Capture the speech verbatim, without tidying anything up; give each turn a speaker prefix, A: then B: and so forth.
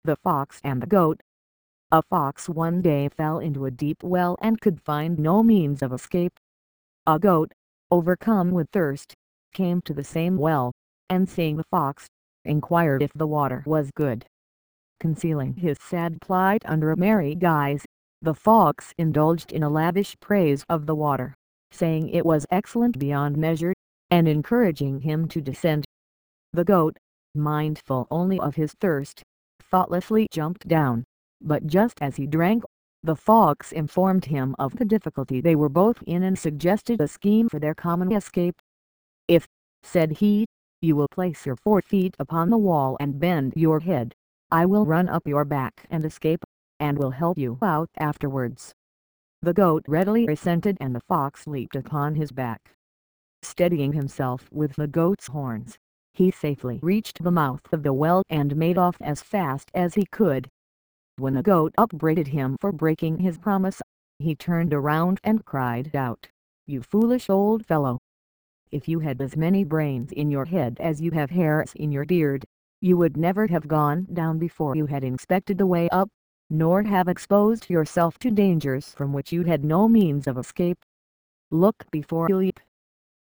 A: The Fox and the Goat. A fox one day fell into a deep well and could find no means of escape. A goat, overcome with thirst, came to the same well, and seeing the fox, inquired if the water was good. Concealing his sad plight under a merry guise, the fox indulged in a lavish praise of the water, saying it was excellent beyond measure, and encouraging him to descend. The goat, mindful only of his thirst, thoughtlessly jumped down, but just as he drank, the fox informed him of the difficulty they were both in and suggested a scheme for their common escape. "If," said he, "you will place your four feet upon the wall and bend your head, I will run up your back and escape, and will help you out afterwards." The goat readily assented, and the fox leaped upon his back. Steadying himself with the goat's horns, he safely reached the mouth of the well and made off as fast as he could. When the goat upbraided him for breaking his promise, he turned around and cried out, "You foolish old fellow! If you had as many brains in your head as you have hairs in your beard, you would never have gone down before you had inspected the way up, nor have exposed yourself to dangers from which you had no means of escape. Look before you leap."